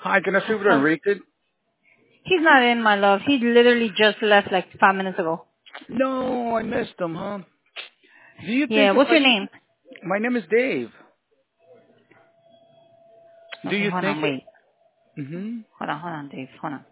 Hi, can I speak with Enrique? He's not in, my love. He literally just left like 5 minutes ago. No, I missed him, huh? Do you Yeah, think if what's I... your name? My name is Dave. Do Okay, you hold think... on, wait. Mm-hmm. Hold on, Dave. Hold on.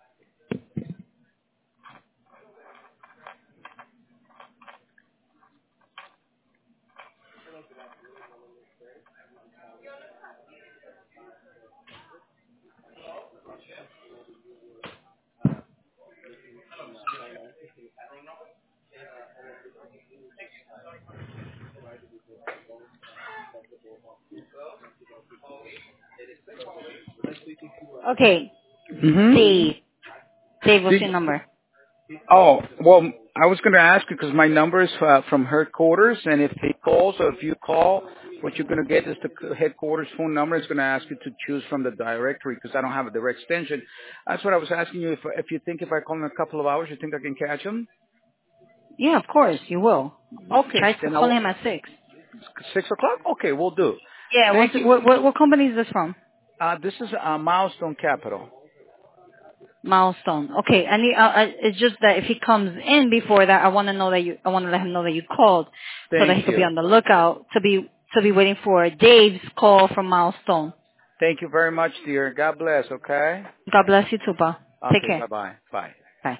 Okay, Mm-hmm. Dave. Dave, what's Did, your number? oh, well, I was going to ask you because my number is from headquarters, and if he calls or if you call, what you're going to get is the headquarters phone number. It's going to ask you to choose from the directory because I don't have a direct extension. That's what I was asking you. If you think if I call in a couple of hours, you think I can catch him? Yeah, of course, you will. Okay, Try then calling him at 6. 6 o'clock. Okay, we'll do. Yeah, Thank you. what company is this from? This is Milestone Capital. Milestone. Okay, it's just that if he comes in before that, I want to let him know that you called so that Thank he could be you. on the lookout to be waiting for Dave's call from Milestone. Thank you very much, dear. God bless, okay? God bless you too, Pa. Take Okay, care. bye-bye. Bye. Bye.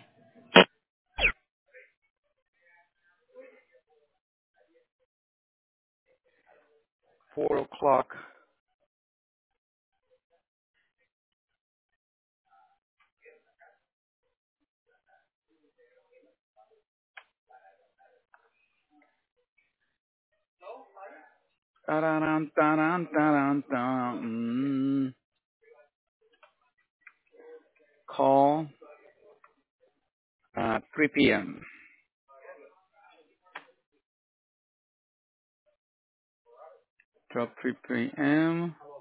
4 o'clock. Ta-da-dum, ta-dum, ta-dum, ta-dum. Call 3 p.m. 12, 3 p.m.